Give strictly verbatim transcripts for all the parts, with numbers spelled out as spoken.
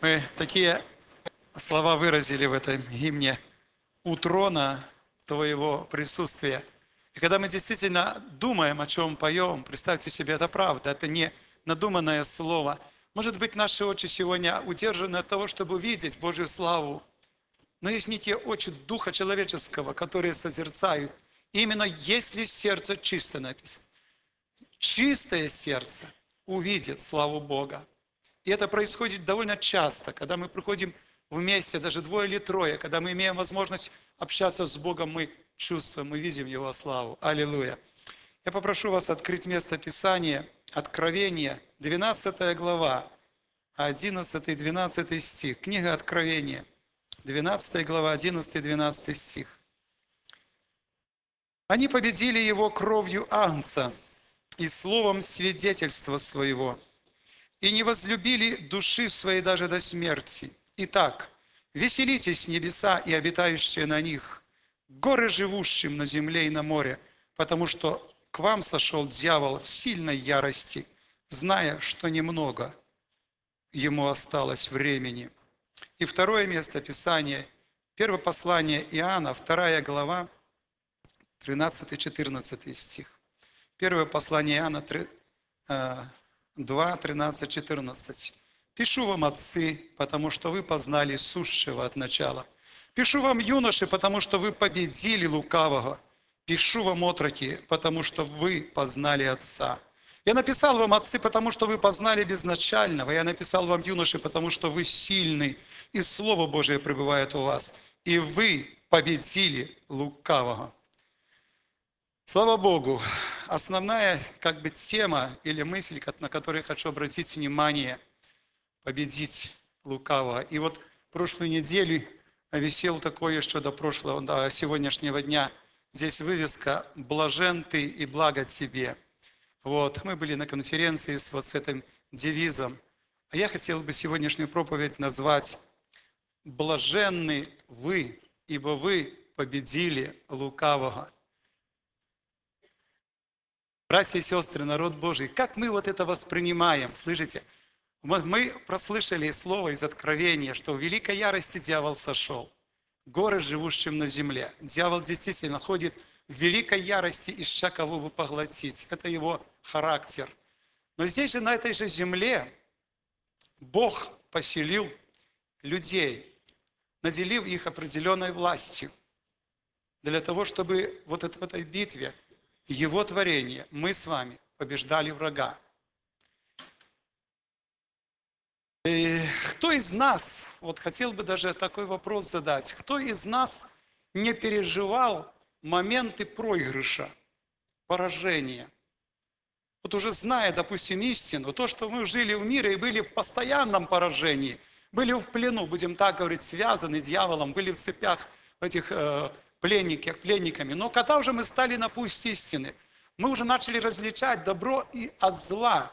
Мы такие слова выразили в этом гимне «У трона Твоего присутствия». И когда мы действительно думаем, о чем поем, представьте себе, это правда, это не надуманное слово. Может быть, наши очи сегодня удержаны от того, чтобы увидеть Божью славу. Но есть не те очи духа человеческого, которые созерцают. Именно если сердце чисто написано. Чистое сердце увидит славу Бога. И это происходит довольно часто, когда мы приходим вместе, даже двое или трое, когда мы имеем возможность общаться с Богом, мы чувствуем, мы видим Его славу. Аллилуйя. Я попрошу вас открыть место Писания, Откровение, двенадцатая глава, одиннадцатый-двенадцатый стих. Книга Откровения, двенадцатая глава, одиннадцатый-двенадцатый стих. Они победили его кровью Агнца и словом свидетельства своего, и не возлюбили души своей даже до смерти. Итак, веселитесь, небеса и обитающие на них, горы, живущим на земле и на море, потому что к вам сошел дьявол в сильной ярости, зная, что немного ему осталось времени. И второе место Писания, первое послание Иоанна, вторая глава, тринадцатый-четырнадцатый стих. Первое послание Иоанна, два, тринадцать, четырнадцать. «Пишу вам, отцы, потому что вы познали сущего от начала. Пишу вам, юноши, потому что вы победили лукавого. Пишу вам, отроки, потому что вы познали Отца. Я написал вам, отцы, потому что вы познали безначального. Я написал вам, юноши, потому что вы сильны, и Слово Божие пребывает у вас, и вы победили лукавого». Слава Богу! Основная как бы тема или мысль, на которую я хочу обратить внимание, победить лукавого. И вот прошлую неделю висел такое еще до прошлого, до сегодняшнего дня. Здесь вывеска «Блажен ты и благо тебе». Вот, мы были на конференции с вот с этим девизом. А я хотел бы сегодняшнюю проповедь назвать «Блаженны вы, ибо вы победили лукавого». Братья и сестры, народ Божий, как мы вот это воспринимаем? Слышите? Мы прослышали слово из Откровения, что в великой ярости дьявол сошел. Горы, живущим на земле. Дьявол действительно ходит в великой ярости, ища кого бы поглотить. Это его характер. Но здесь же, на этой же земле, Бог поселил людей, наделив их определенной властью, для того, чтобы вот в этой битве Его творение, мы с вами побеждали врага. И кто из нас, вот хотел бы даже такой вопрос задать, кто из нас не переживал моменты проигрыша, поражения? Вот уже зная, допустим, истину, то, что мы жили в мире и были в постоянном поражении, были в плену, будем так говорить, связаны дьяволом, были в цепях этих э, пленников, пленниками. Но когда уже мы стали на путь истины, мы уже начали различать добро и от зла.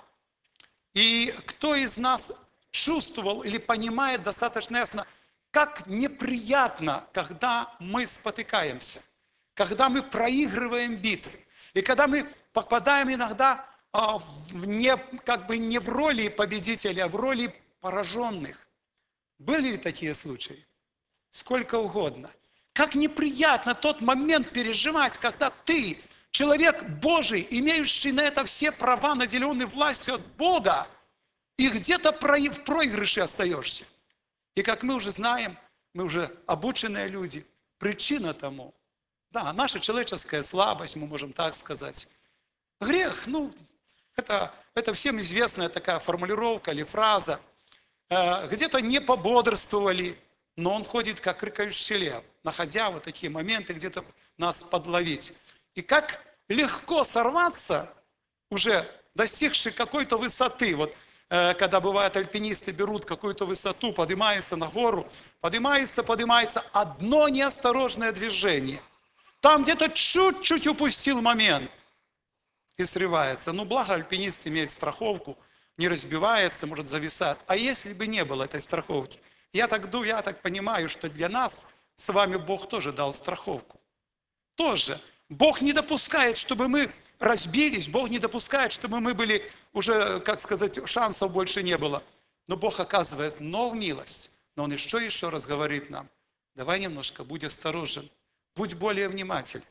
И кто из нас чувствовал или понимает достаточно ясно, как неприятно, когда мы спотыкаемся, когда мы проигрываем битвы, и когда мы попадаем иногда а, в не, как бы не в роли победителя, а в роли пораженных. Были ли такие случаи? Сколько угодно. Как неприятно тот момент переживать, когда ты, человек Божий, имеющий на это все права, наделенный властью от Бога, и где-то в проигрыше остаешься. И как мы уже знаем, мы уже обученные люди, причина тому, да, наша человеческая слабость, мы можем так сказать. Грех, ну, это, это всем известная такая формулировка или фраза. Где-то не пободрствовали, но он ходит, как рыкающий лев, находя вот такие моменты, где-то нас подловить. И как легко сорваться, уже достигший какой-то высоты. Вот э, когда бывает альпинисты берут какую-то высоту, поднимаются на гору, поднимается, поднимается, одно неосторожное движение. Там где-то чуть-чуть упустил момент и срывается. Ну, благо альпинист имеет страховку, не разбивается, может зависать. А если бы не было этой страховки? Я так думаю, я так понимаю, что для нас с вами Бог тоже дал страховку. Тоже. Бог не допускает, чтобы мы разбились, Бог не допускает, чтобы мы были уже, как сказать, шансов больше не было. Но Бог оказывает вновь милость. Но Он еще еще раз говорит нам: давай немножко будь осторожен, будь более внимателен.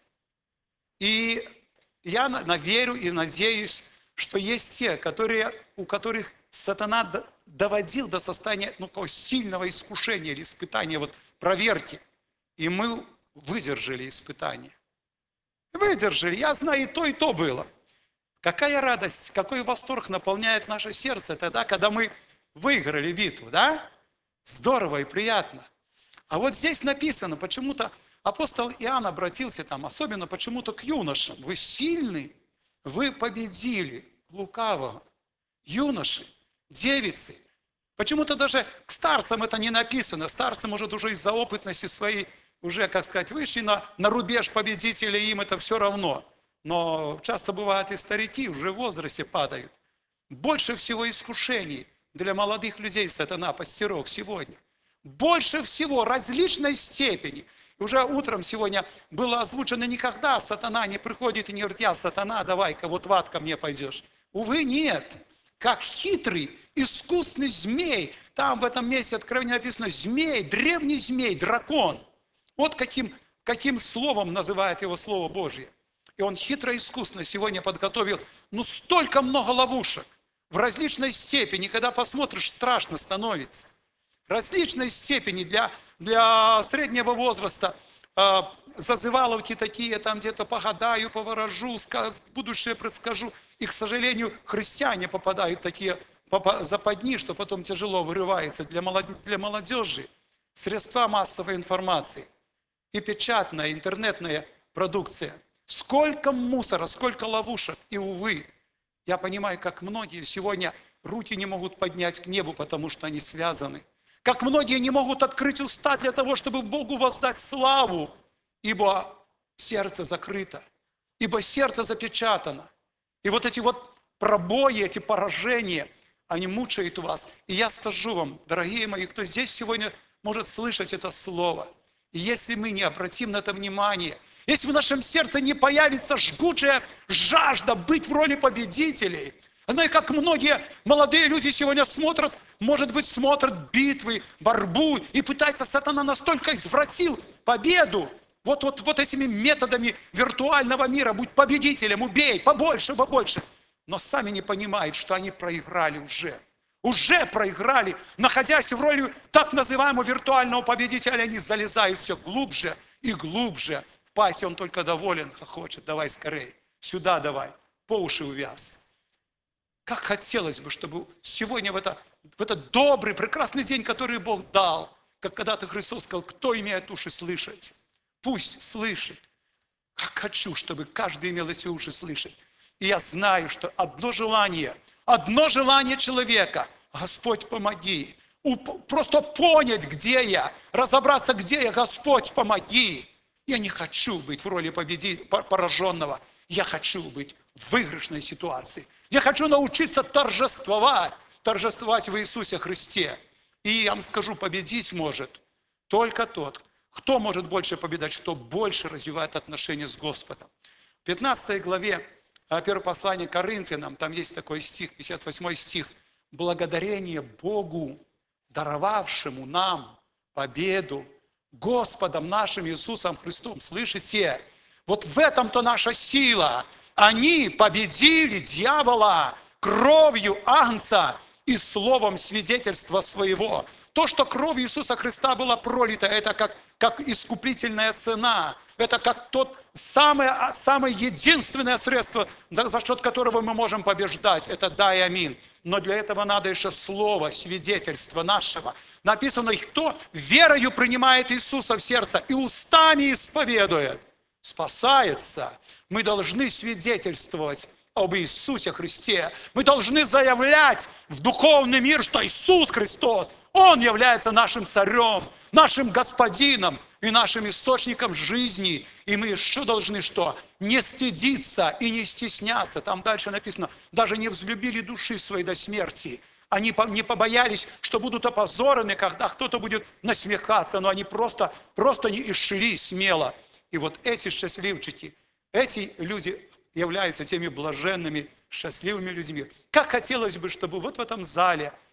И я верю и надеюсь, что есть те, которые, у которых сатана доводил до состояния ну, такого сильного искушения или испытания. Вот проверьте. И мы выдержали испытание. Выдержали. Я знаю, и то, и то было. Какая радость, какой восторг наполняет наше сердце тогда, когда мы выиграли битву, да? Здорово и приятно. А вот здесь написано, почему-то апостол Иоанн обратился там, особенно почему-то к юношам. Вы сильны, вы победили лукавого. Юноши, девицы. Почему-то даже к старцам это не написано. Старцы, может, уже из-за опытности своей, уже, как сказать, вышли на, на рубеж победителей, им это все равно. Но часто бывает и старики уже в возрасте падают. Больше всего искушений для молодых людей сатана постерег сегодня. Больше всего различной степени. Уже утром сегодня было озвучено: никогда сатана не приходит и не говорит: я сатана, давай-ка вот в ад ко мне пойдешь. Увы, нет. Как хитрый, искусный змей. Там в этом месте откровенно написано: змей, древний змей, дракон. Вот каким, каким словом называет его Слово Божье. И он хитро, искусно сегодня подготовил ну столько много ловушек в различной степени. Когда посмотришь, страшно становится. В различной степени для, для среднего возраста э, зазываловки такие, там где-то погадаю, поворожу, будущее предскажу. И, к сожалению, христиане попадают в такие западни, что потом тяжело вырывается для молодежи. Средства массовой информации и печатная, интернетная продукция. Сколько мусора, сколько ловушек. И, увы, я понимаю, как многие сегодня руки не могут поднять к небу, потому что они связаны. Как многие не могут открыть уста для того, чтобы Богу воздать славу, ибо сердце закрыто, ибо сердце запечатано. И вот эти вот пробои, эти поражения, они мучают вас. И я скажу вам, дорогие мои, кто здесь сегодня может слышать это слово, и если мы не обратим на это внимание, если в нашем сердце не появится жгучая жажда быть в роли победителей, знаете, как многие молодые люди сегодня смотрят, может быть, смотрят битвы, борьбу, и пытается, сатана настолько извратил победу, вот, вот, вот этими методами виртуального мира, будь победителем, убей, побольше, побольше. Но сами не понимают, что они проиграли уже. Уже проиграли, находясь в роли так называемого виртуального победителя, они залезают все глубже и глубже. В пасть он только доволен, хочет, давай скорее, сюда давай, по уши увяз. Как хотелось бы, чтобы сегодня в, это, в этот добрый, прекрасный день, который Бог дал, как когда-то Христос сказал: кто имеет уши слышать, пусть слышит. Как хочу, чтобы каждый имел эти уши слышать. И я знаю, что одно желание, одно желание человека: Господь, помоги. Просто понять, где я, разобраться, где я. Господь, помоги. Я не хочу быть в роли победи... пораженного. Я хочу быть в выигрышной ситуации. Я хочу научиться торжествовать, торжествовать в Иисусе Христе. И я вам скажу, победить может только тот, кто может больше победить, кто больше развивает отношения с Господом. В пятнадцатой главе первого послания к Коринфянам, там есть такой стих, пятьдесят восьмой стих. Благодарение Богу, даровавшему нам победу Господом нашим Иисусом Христом. Слышите? Вот в этом-то наша сила. Они победили дьявола кровью Агнца и словом свидетельства своего. То, что кровь Иисуса Христа была пролита, это как, как искупительная цена. Это как тот самое, самое единственное средство, за, за счет которого мы можем побеждать. Это да и аминь. Но для этого надо еще слово, свидетельство нашего. Написано: кто верою принимает Иисуса в сердце и устами исповедует, спасается. Мы должны свидетельствовать об Иисусе Христе. Мы должны заявлять в духовный мир, что Иисус Христос, Он является нашим царем, нашим господином и нашим источником жизни. И мы еще должны что? Не стыдиться и не стесняться. Там дальше написано: даже не взлюбили души своей до смерти. Они не побоялись, что будут опозорены, когда кто-то будет насмехаться, но они просто, просто не и шли смело. И вот эти счастливчики, эти люди являются теми блаженными, счастливыми людьми. Как хотелось бы, чтобы вот в этом зале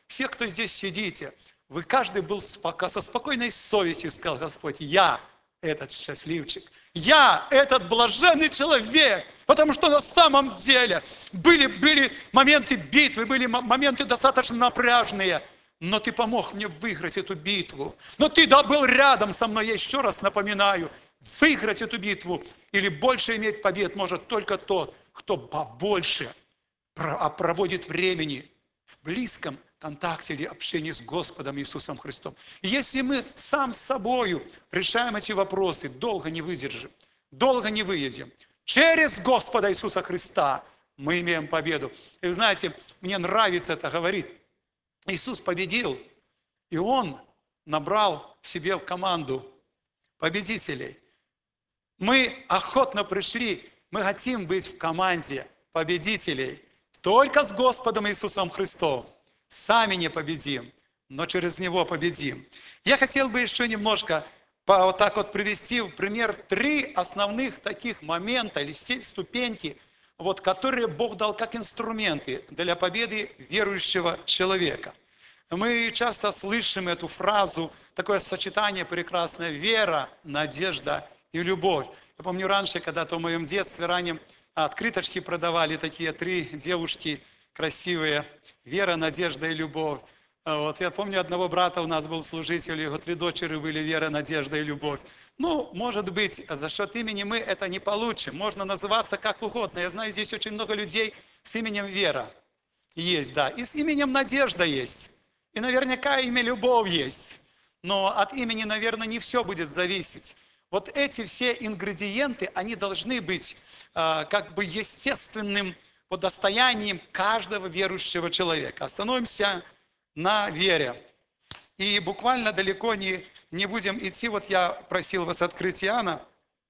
всех, кто здесь сидите, вы каждый был споко- со спокойной совестью, сказал Господь, я этот счастливчик, я этот блаженный человек, потому что на самом деле были, были моменты битвы, были мо- моменты достаточно напряжные, но ты помог мне выиграть эту битву. Но ты да, был рядом со мной, я еще раз напоминаю, выиграть эту битву или больше иметь побед может только тот, кто побольше про- а проводит времени в близком контакте или общении с Господом Иисусом Христом. И если мы сам с собою решаем эти вопросы, долго не выдержим, долго не выедем. Через Господа Иисуса Христа мы имеем победу. И вы знаете, мне нравится это говорить. Иисус победил, и Он набрал себе в команду победителей. Мы охотно пришли, мы хотим быть в команде победителей. Только с Господом Иисусом Христом. Сами не победим, но через Него победим. Я хотел бы еще немножко по, вот так вот привести в пример три основных таких момента или ступеньки, вот, которые Бог дал как инструменты для победы верующего человека. Мы часто слышим эту фразу, такое сочетание прекрасное: вера, надежда и любовь. Я помню раньше, когда-то в моем детстве раннем открыточки продавали, такие три девушки красивые: вера, надежда и любовь. Вот, я помню, одного брата у нас был служитель, его три дочери были: вера, надежда и любовь. Ну, может быть, за счет имени мы это не получим. Можно называться как угодно. Я знаю, здесь очень много людей с именем Вера есть, да. И с именем Надежда есть. И наверняка имя Любовь есть. Но от имени, наверное, не все будет зависеть. Вот эти все ингредиенты, они должны быть э, как бы естественным вот, достоянием каждого верующего человека. Остановимся на вере. И буквально далеко не, не будем идти. Вот я просил вас открыть Иоанна.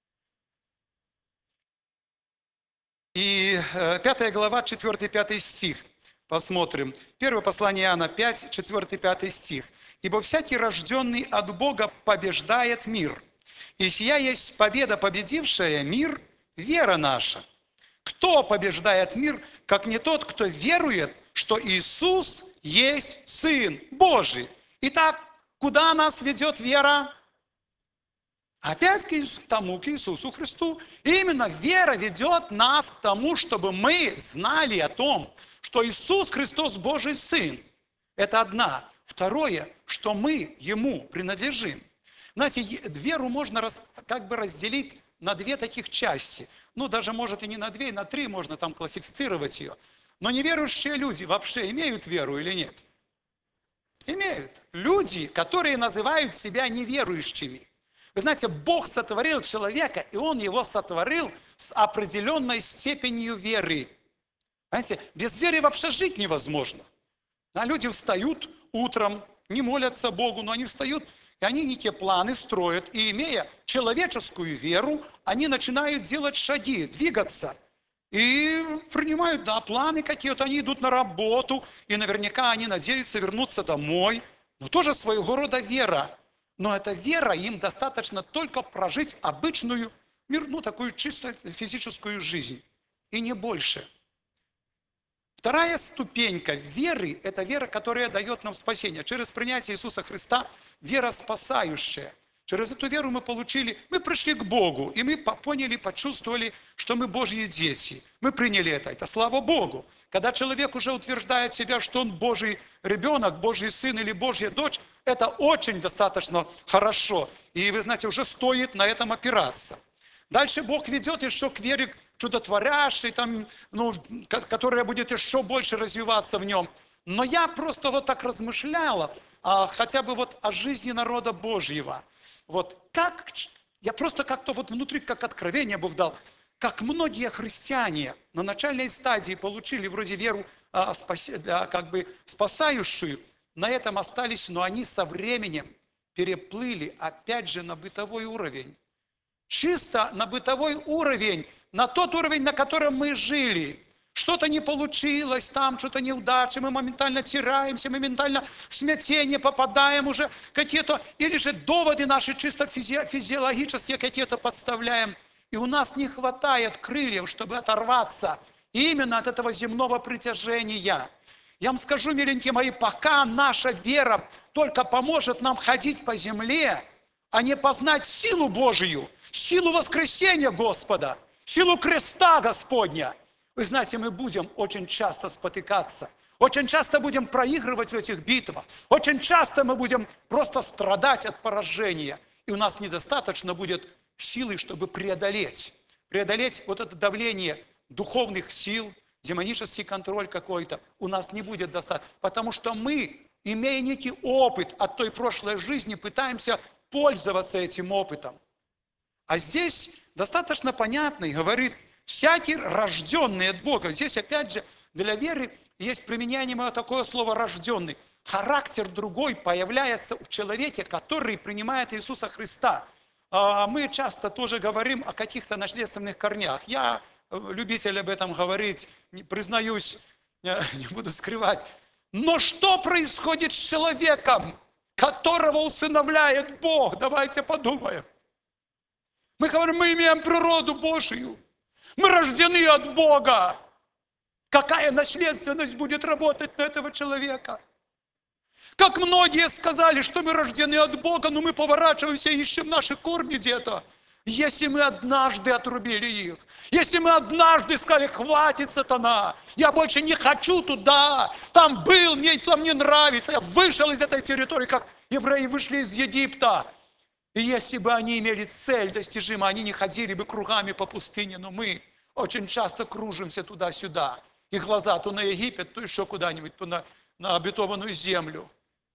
И э, пятая глава, четвёртый-пятый стих. Посмотрим. Первое послание Иоанна пять, четвёртый-пятый стих. «Ибо всякий, рожденный от Бога, побеждает мир. И сия есть победа, победившая мир, вера наша. Кто побеждает мир, как не тот, кто верует, что Иисус есть Сын Божий?» Итак, куда нас ведет вера? Опять к тому, к Иисусу Христу. И именно вера ведет нас к тому, чтобы мы знали о том, что Иисус Христос Божий Сын. Это одна. Второе, что мы Ему принадлежим. Знаете, веру можно раз, как бы разделить на две таких части. Ну, даже, может, и не на две, и на три можно там классифицировать ее. Но неверующие люди вообще имеют веру или нет? Имеют. Люди, которые называют себя неверующими. Вы знаете, Бог сотворил человека, и Он его сотворил с определенной степенью веры. Знаете, без веры вообще жить невозможно. А люди встают утром, не молятся Богу, но они встают, и они некие планы строят, и имея человеческую веру, они начинают делать шаги, двигаться. И принимают, да, планы какие-то, они идут на работу, и наверняка они надеются вернуться домой. Но тоже своего рода вера. Но эта вера, им достаточно только прожить обычную, ну, такую чисто физическую жизнь. И не больше. Вторая ступенька веры – это вера, которая дает нам спасение. Через принятие Иисуса Христа вера спасающая. Через эту веру мы получили, мы пришли к Богу, и мы поняли, почувствовали, что мы Божьи дети. Мы приняли это, это слава Богу. Когда человек уже утверждает себя, что он Божий ребенок, Божий сын или Божья дочь, это очень достаточно хорошо. И вы знаете, уже стоит на этом опираться. Дальше Бог ведет еще к вере чудотворящей, там, ну, которая будет еще больше развиваться в нем. Но я просто вот так размышляла, а, хотя бы вот о жизни народа Божьего. Вот как, я просто как-то вот внутри, как откровение Бог дал, как многие христиане на начальной стадии получили вроде веру а, спаси, а, как бы спасающую, на этом остались, но они со временем переплыли опять же на бытовой уровень. Чисто на бытовой уровень, на тот уровень, на котором мы жили. Что-то не получилось, там что-то неудачи, мы моментально теряемся, моментально в смятение попадаем уже какие-то, или же доводы наши чисто физи- физиологические какие-то подставляем. И у нас не хватает крыльев, чтобы оторваться именно от этого земного притяжения. Я вам скажу, миленькие мои, пока наша вера только поможет нам ходить по земле, а не познать силу Божию, силу воскресения Господа, силу креста Господня, вы знаете, мы будем очень часто спотыкаться, очень часто будем проигрывать в этих битвах, очень часто мы будем просто страдать от поражения, и у нас недостаточно будет силы, чтобы преодолеть, преодолеть вот это давление духовных сил, демонический контроль какой-то у нас не будет достаточно, потому что мы, имея некий опыт от той прошлой жизни, пытаемся пользоваться этим опытом. А здесь достаточно понятно и говорит, всякий рожденный от Бога. Здесь опять же для веры есть применяемое такое слово «рожденный». Характер другой появляется у человека, который принимает Иисуса Христа. Мы часто тоже говорим о каких-то наследственных корнях. Я любитель об этом говорить, признаюсь, не буду скрывать. Но что происходит с человеком, которого усыновляет Бог? Давайте подумаем. Мы говорим, мы имеем природу Божию. Мы рождены от Бога. Какая наследственность будет работать на этого человека? Как многие сказали, что мы рождены от Бога, но мы поворачиваемся и ищем наши корни где-то. Если мы однажды отрубили их, если мы однажды сказали, хватит, сатана, я больше не хочу туда, там был, мне там не нравится, я вышел из этой территории, как евреи вышли из Египта. И если бы они имели цель достижимую, они не ходили бы кругами по пустыне, но мы очень часто кружимся туда-сюда, и глаза то на Египет, то еще куда-нибудь, то на, на обетованную землю.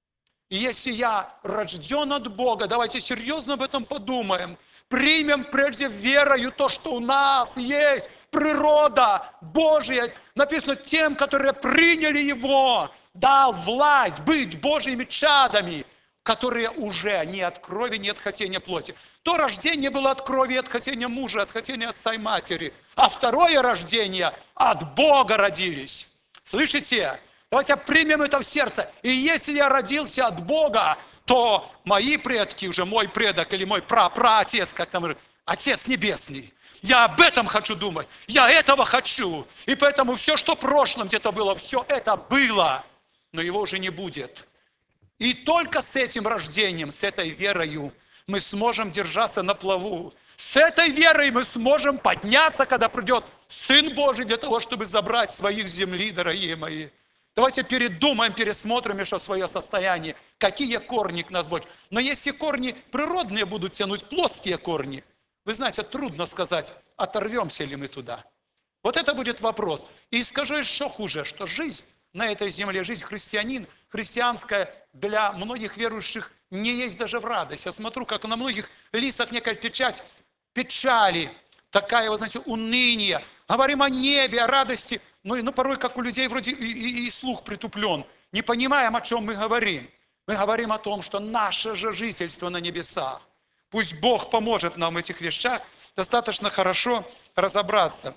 И если я рожден от Бога, давайте серьезно об этом подумаем, примем прежде верою то, что у нас есть природа Божья. Написано, тем, которые приняли Его, дал власть быть Божьими чадами, которые уже не от крови, не от хотения плоти. То рождение было от крови, от хотения мужа, от хотения отца и матери. А второе рождение от Бога родились. Слышите? Давайте примем это в сердце. И если я родился от Бога, то мои предки, уже мой предок или мой пра-праотец, как там, Отец Небесный, я об этом хочу думать, я этого хочу. И поэтому все, что в прошлом где-то было, все это было, но его уже не будет. И только с этим рождением, с этой верою мы сможем держаться на плаву. С этой верой мы сможем подняться, когда придет Сын Божий для того, чтобы забрать своих с земли, дорогие мои. Давайте передумаем, пересмотрим еще свое состояние. Какие корни к нас больше. Но если корни природные будут тянуть, плотские корни, вы знаете, трудно сказать, оторвемся ли мы туда. Вот это будет вопрос. И скажу еще хуже, что жизнь на этой земле, жизнь христианин, христианская для многих верующих не есть даже в радость. Я смотрю, как на многих лицах некая печать печали, такая, вы знаете, уныние. Говорим о небе, о радости. Ну, ну порой, как у людей, вроде и, и, и слух притуплен. Не понимаем, о чем мы говорим. Мы говорим о том, что наше же жительство на небесах. Пусть Бог поможет нам в этих вещах достаточно хорошо разобраться.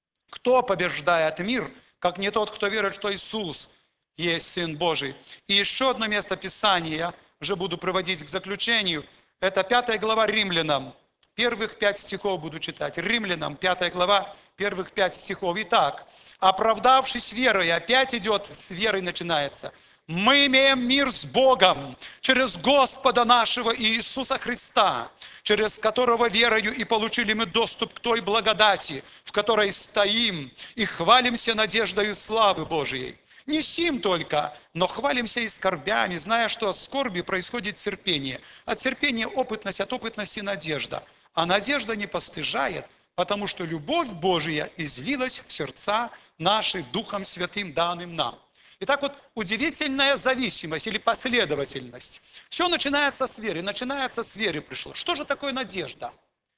Кто побеждает мир, как не тот, кто верит, что Иисус есть Сын Божий. И еще одно место Писания, я уже буду приводить к заключению. Это пятая глава Римлянам. Первых пять стихов буду читать. Римлянам, пятая глава, первых пять стихов. Итак, оправдавшись верой, опять идет, с верой начинается. Мы имеем мир с Богом через Господа нашего Иисуса Христа, через которого верою и получили мы доступ к той благодати, в которой стоим и хвалимся надеждою славы Божией. Не сим только, но хвалимся и скорбями, зная, что от скорби происходит терпение. От терпения опытность, от опытности надежда. А надежда не постыжает, потому что любовь Божия излилась в сердца наши Духом Святым, данным нам. Итак, вот удивительная зависимость или последовательность. Все начинается с веры, начинается с веры пришло. Что же такое надежда?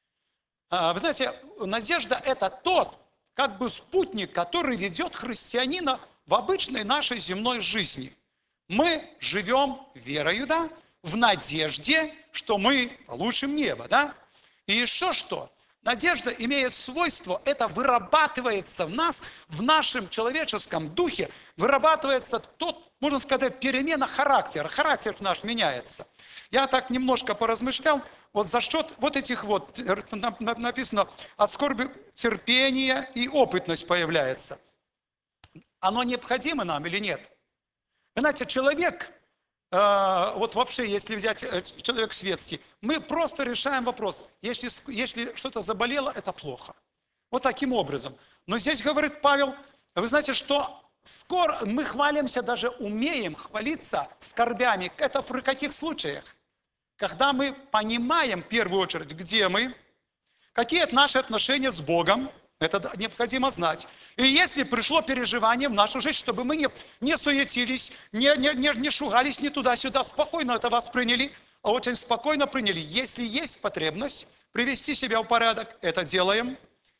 Вы знаете, надежда – это тот, как бы спутник, который ведет христианина в обычной нашей земной жизни. Мы живем верою, да, в надежде, что мы получим небо, да. И еще что? Надежда имеет свойство, это вырабатывается в нас, в нашем человеческом духе, вырабатывается тот, можно сказать, перемена характера. Характер наш меняется. Я так немножко поразмышлял, вот за счет вот этих вот, написано, от скорби терпение и опытность появляется. Оно необходимо нам или нет? Вы знаете, человек, э, вот вообще, если взять э, человек светский, мы просто решаем вопрос. Если, если что-то заболело, это плохо. Вот таким образом. Но здесь говорит Павел, вы знаете, что скоро мы хвалимся, даже умеем хвалиться скорбями. Это в каких случаях? Когда мы понимаем, в первую очередь, где мы, какие наши отношения с Богом, это необходимо знать. И если пришло переживание в нашу жизнь, чтобы мы не, не суетились, не, не, не, не шугались ни туда-сюда, спокойно это восприняли, а очень спокойно приняли. Если есть потребность привести себя в порядок, это делаем.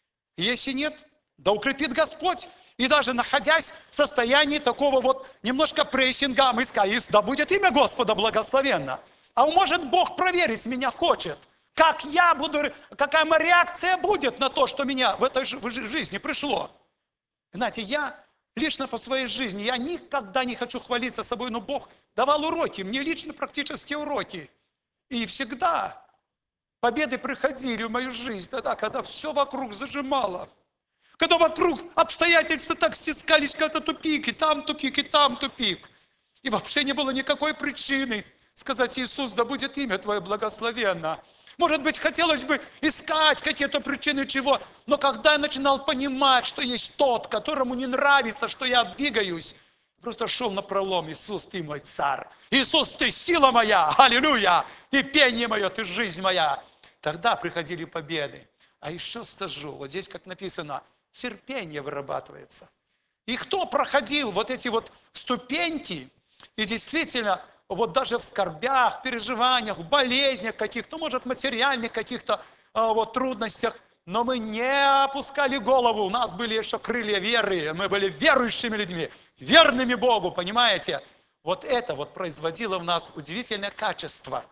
Если нет, да укрепит Господь. И даже находясь в состоянии такого вот немножко прессинга, мы сказали, да будет имя Господа благословенно. А может Бог проверить меня хочет. Как я буду, какая моя реакция будет на то, что меня в этой жизни пришло. Знаете, я лично по своей жизни, я никогда не хочу хвалиться собой, но Бог давал уроки, мне лично практически уроки. И всегда победы приходили в мою жизнь, тогда, когда все вокруг зажимало. Когда вокруг обстоятельства так стискались, когда тупик, и там тупик, и там тупик. И вообще не было никакой причины сказать: Иисус, да будет имя Твое благословенно. Может быть, хотелось бы искать какие-то причины чего, но когда я начинал понимать, что есть тот, которому не нравится, что я двигаюсь, просто шел на пролом: Иисус, Ты мой царь, Иисус, Ты сила моя, аллилуйя, Ты пение мое, Ты жизнь моя. Тогда приходили победы. А еще скажу, вот здесь как написано, терпение вырабатывается. И кто проходил вот эти вот ступеньки, и действительно, вот даже в скорбях, переживаниях, в болезнях каких-то, может, материальных каких-то а, вот трудностях, но мы не опускали голову, у нас были еще крылья веры, мы были верующими людьми, верными Богу, понимаете? Вот это вот производило в нас удивительное качество.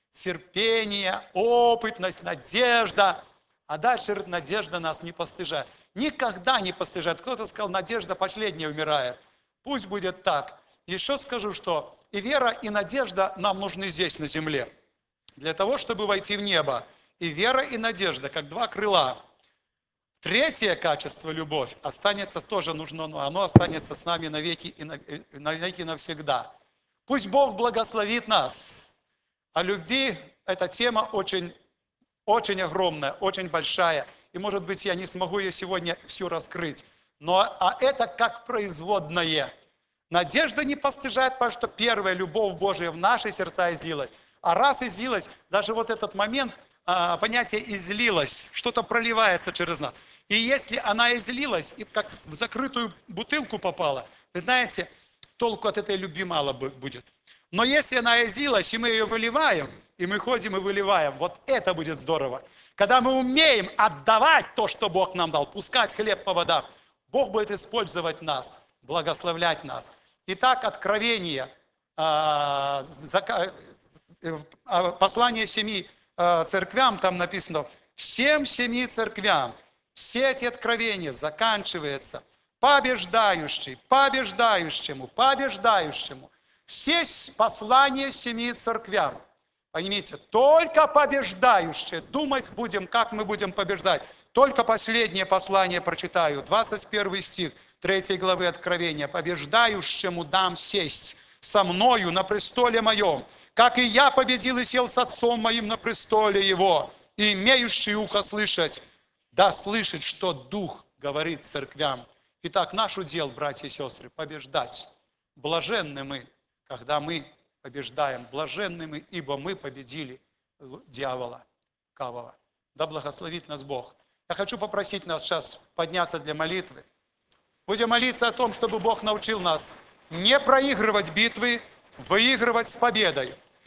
Терпение, опытность, надежда. А дальше, говорит, надежда нас не постыжает. Никогда не постыжает. Кто-то сказал, надежда последняя умирает. Пусть будет так. Еще скажу, что и вера, и надежда нам нужны здесь, на земле. Для того, чтобы войти в небо. И вера, и надежда, как два крыла. Третье качество, любовь, останется тоже нужно, но оно останется с нами навеки и навеки навсегда. Пусть Бог благословит нас. О любви эта тема очень, очень огромная, очень большая. И, может быть, я не смогу ее сегодня всю раскрыть. Но а это как производное. Надежда не постыжает, потому что первая любовь Божия в наши сердца излилась. А раз излилась, даже вот этот момент, понятие излилось, что-то проливается через нас. И если она излилась, и как в закрытую бутылку попала, вы знаете, толку от этой любви мало будет. Но если она излилась, и мы ее выливаем, и мы ходим и выливаем, вот это будет здорово. Когда мы умеем отдавать то, что Бог нам дал, пускать хлеб по водам, Бог будет использовать нас, благословлять нас. Итак, Откровение, послание семи церквям, там написано, всем семи церквям, все эти откровения заканчиваются побеждающий, побеждающему, побеждающему. Все послания семи церквям. Поймите, только побеждающие. Думать будем, как мы будем побеждать. Только последнее послание прочитаю. двадцать первый стих третьей главы Откровения. Побеждающему дам сесть со мною на престоле моем, как и я победил и сел с отцом моим на престоле его. И имеющий ухо слышать, да слышит, что Дух говорит церквям. Итак, наш удел, братья и сестры, побеждать. Блаженны мы, когда мы побеждаем. Блаженны мы, ибо мы победили дьявола лукавого. Да благословит нас Бог. Я хочу попросить нас сейчас подняться для молитвы. Будем молиться о том, чтобы Бог научил нас не проигрывать битвы, выигрывать с победой.